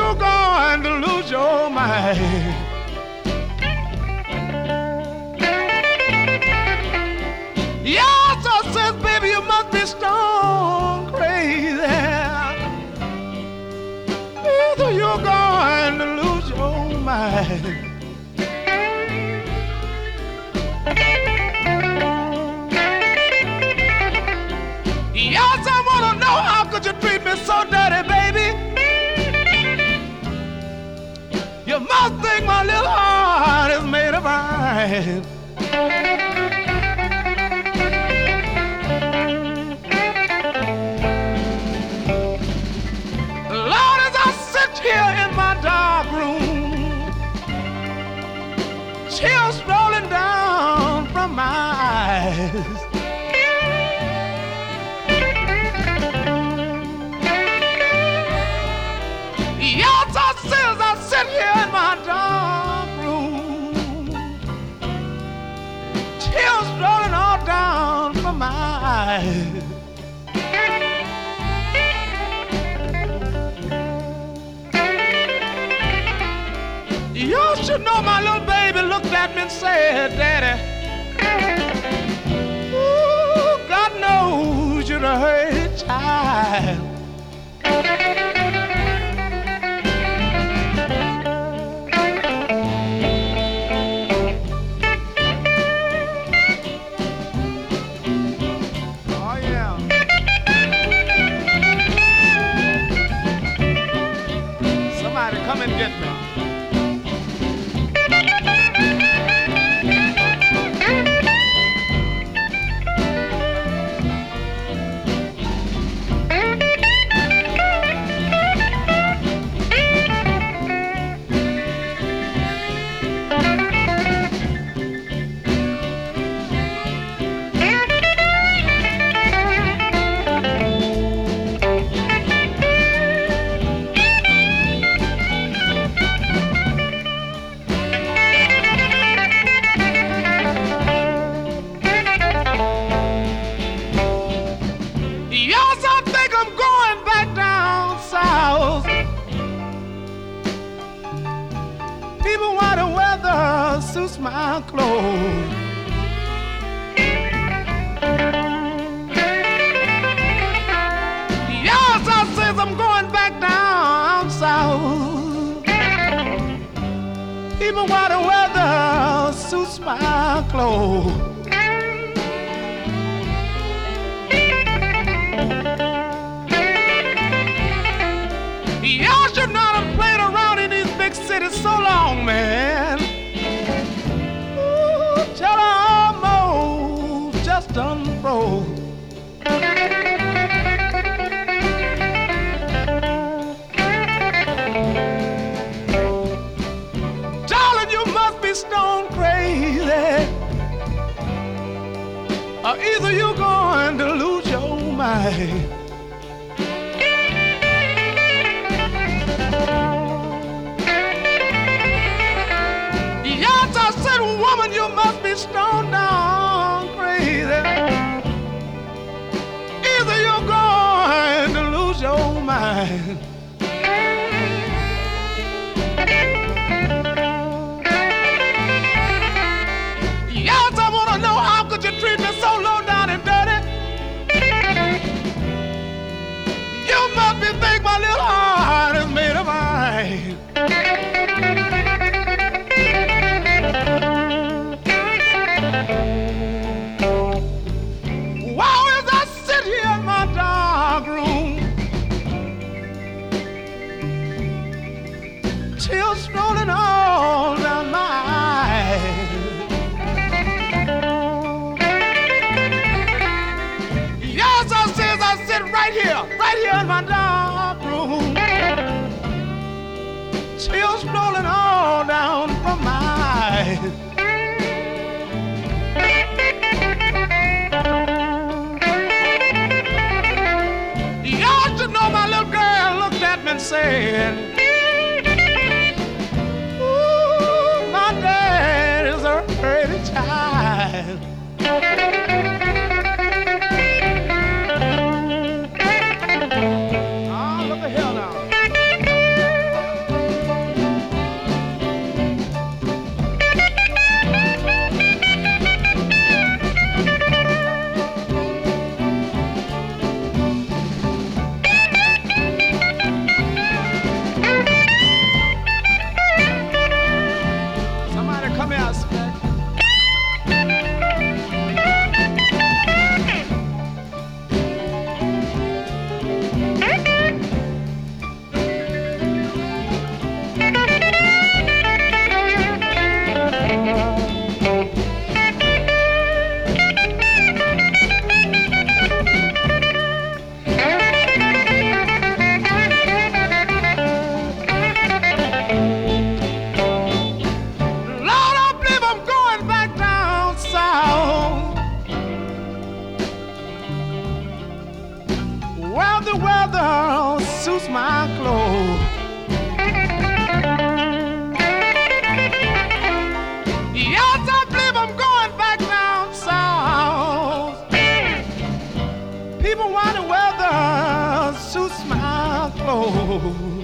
you're going to lose your mind. Yes, I says, baby, you must be stone crazy. Either you're going to lose your mind. Yes, I want to know how could you treat me so dirty, baby. You must think my little heart is made of iron. Lord, as I sit here in my dark room, chills rolling down from my eyes. Yes, I sit here in my dark room, tears rolling all down from my eyes. You should know my little baby looked at me and said, Daddy, ooh, God knows you're a hurt child. Come and get me. Even while the weather suits my clothes. Yes, I says I'm going back down south. Even while the weather suits my clothes. Y'all should not have played around in these big cities so long, man. Ooh, till I almost just unfroze. Darling, you must be stone crazy, or either you're going to lose your mind. Yes, I said, woman, you must be stone down crazy. Either you're going to lose your mind. Yes, I want to know how could you treat me so low down and dirty. You must be think my little heart is made of iron. Wow, as I sit here in my dark room, tears rolling all down my eyes. Yes, I sit right here in my dark room, tears rolling all down from my eyes. My little girl looked at me and said, ooh, my dad is a pretty child. Oh, look at here now. suits my clothes. Yes, I believe I'm going back down south. People want to wear the suits my clothes.